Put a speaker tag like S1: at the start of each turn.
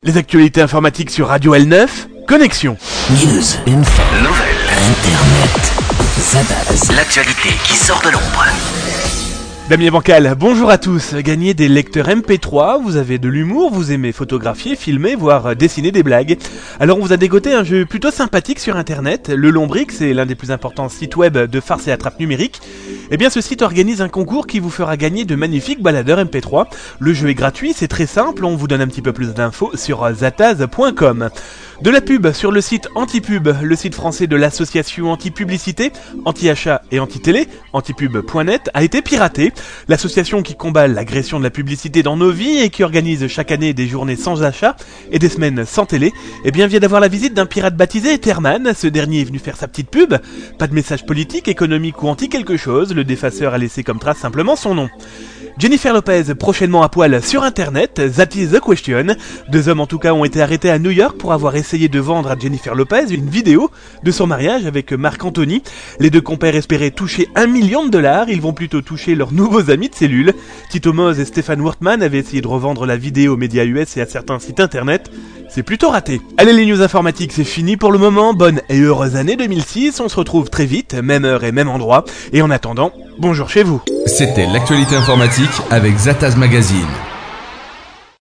S1: Les actualités informatiques sur Radio L9, Connexion.
S2: News, info, nouvelles, internet, Zataz. L'actualité qui sort de l'ombre.
S1: Damien Bancal, bonjour à tous. Gagnez des lecteurs MP3, vous avez de l'humour, vous aimez photographier, filmer, voire dessiner des blagues. Alors on vous a dégoté un jeu plutôt sympathique sur internet. Le Lombric, c'est l'un des plus importants sites web de farce et attrape numérique. Eh bien ce site organise un concours qui vous fera gagner de magnifiques baladeurs MP3. Le jeu est gratuit, c'est très simple, on vous donne un petit peu plus d'infos sur zataz.com. De la pub sur le site Antipub, le site français de l'association anti-publicité, anti-achat et anti-télé, antipub.net, a été piraté. L'association qui combat l'agression de la publicité dans nos vies et qui organise chaque année des journées sans achat et des semaines sans télé, eh bien vient d'avoir la visite d'un pirate baptisé Etherman. Ce dernier est venu faire sa petite pub. Pas de message politique, économique ou anti quelque chose, le défaceur a laissé comme trace simplement son nom. Jennifer Lopez, prochainement à poil sur internet, that is the question. Deux hommes en tout cas ont été arrêtés à New York pour avoir essayé de vendre à Jennifer Lopez une vidéo de son mariage avec Marc Anthony. Les deux compères espéraient toucher $1 million, ils vont plutôt toucher leurs nouveaux amis de cellule. Tito Moz et Stéphane Wortman avaient essayé de revendre la vidéo aux médias US et à certains sites internet. C'est plutôt raté. Allez, les news informatiques, c'est fini pour le moment. Bonne et heureuse année 2006, on se retrouve très vite, même heure et même endroit. Et en attendant, bonjour chez vous.
S3: C'était l'actualité informatique avec Zataz Magazine.